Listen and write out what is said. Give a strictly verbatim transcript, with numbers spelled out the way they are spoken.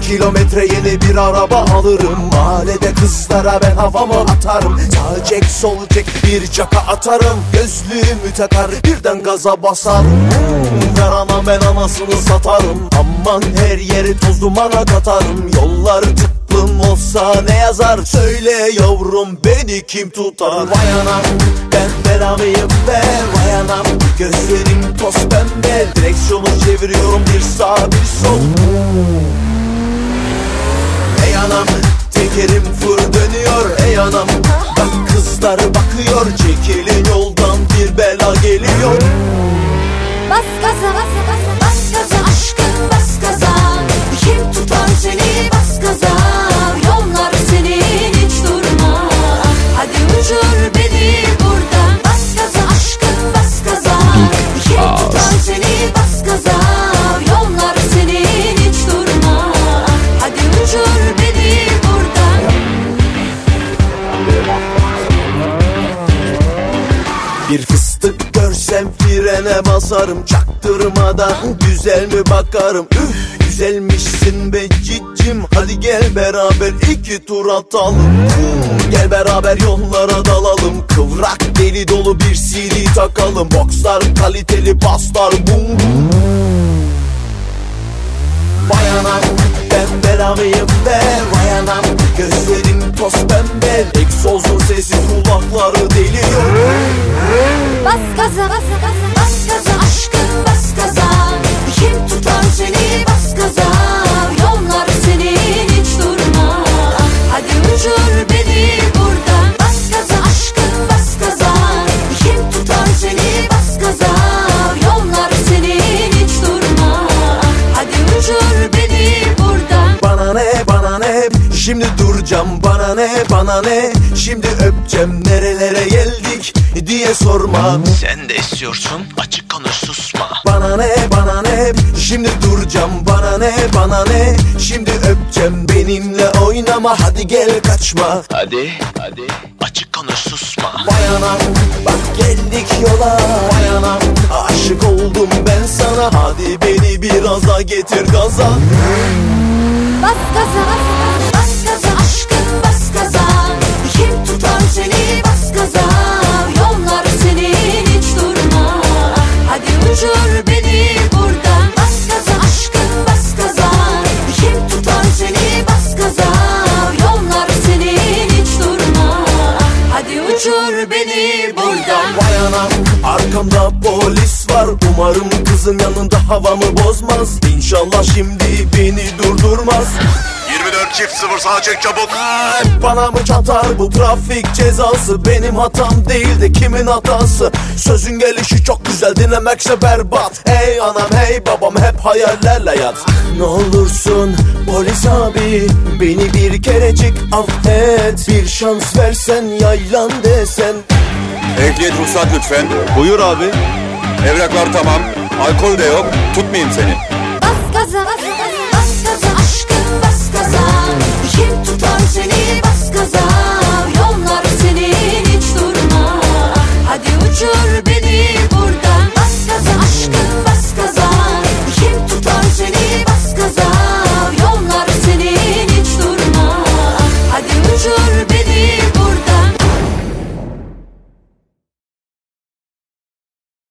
kilometre yeni bir araba alırım. Mahallede kızlara ben havamı atarım. Sağ çek sol çek bir caka atarım. Gözlüğümü takar birden gaza basarım. hmm, Ver ana ben anasını satarım. Aman her yeri toz dumana katarım. Yollar tıklım olsa ne yazar? Söyle yavrum beni kim tutar? Vay anam ben belamıyım be. Vay anam gözlerim toz pembe. Direksiyonu çeviriyorum bir sağ bir sol. Ey anam tekerim fır dönüyor. Ey anam bak kızlar bakıyor. Çekilin yoldan bir bela geliyor. Bas gaza bas gaza bas gaza aşkım bas gaza. Kim tutar seni bas gaza. Yollar senin hiç durma. Hadi uçur beni buradan. Bas gaza aşkım bas gaza. Kim tutar seni bas gaza. Yollar senin hiç durma. Hadi uçur beni buradan. Bir fıstık görsem frene basarım. Çaktırmadan güzel mi bakarım. Üf güzelmişsin be cicim. Hadi gel beraber iki tur atalım. hmm, Gel beraber yollara dalalım. Kıvrak deli dolu bir C D takalım. Boxlar kaliteli paslar bum. Vay anam ben belamıyım be. Vay anam gözlerim toz pembe. Egzozun sesi kulakları deliyor. Bas gaza bas gaza bas gaza aşkım bas gaza. Kim tutar seni bas gaza. Yollar senin hiç durma. Hadi uçur beni buradan. Bas gaza aşkım bas gaza. Kim tutar seni bas gaza. Yollar senin hiç durma. Hadi uçur beni buradan. Bana ne bana ne şimdi duracağım. Bana ne bana ne şimdi öpeceğim. Nerelere geldik diye sorma. Sen de istiyorsun açık konuş susma. Bana ne bana ne şimdi duracağım. Bana ne bana ne şimdi öpeceğim. Benimle oynama hadi gel kaçma. Hadi hadi açık konuş susma. Vay anam bak geldik yola. Vay anam aşık oldum ben sana. Hadi beni biraz daha getir gaza. Bas gaza bas gaza bas gaza aşkım bas gaza. Kim tutar seni bas gaza. Yollar senin hiç durma. Hadi uçur beni buradan. Bas gaza aşkım bas gaza. Kim tutar seni bas gaza. Yollar senin hiç durma. Hadi uçur beni buradan. Vay anam arkamda polis var. Umarım kızın yanında havamı bozmaz. İnşallah şimdi beni durdurmaz. yirmi dört çift sıfır sağa çek çabuk. Bana mı çatar bu trafik cezası? Benim hatam değil de kimin hatası? Sözün gelişi çok güzel dinlemekse berbat. Hey anam hey babam hep hayallerle yat. Ne olursun polis abi beni bir kerecik affet. Bir şans versen yaylan desen. Ehliyet ruhsat lütfen. Buyur abi. Evraklar tamam. Alkol de yok. Tutmayayım seni. Bas gaza bas gaza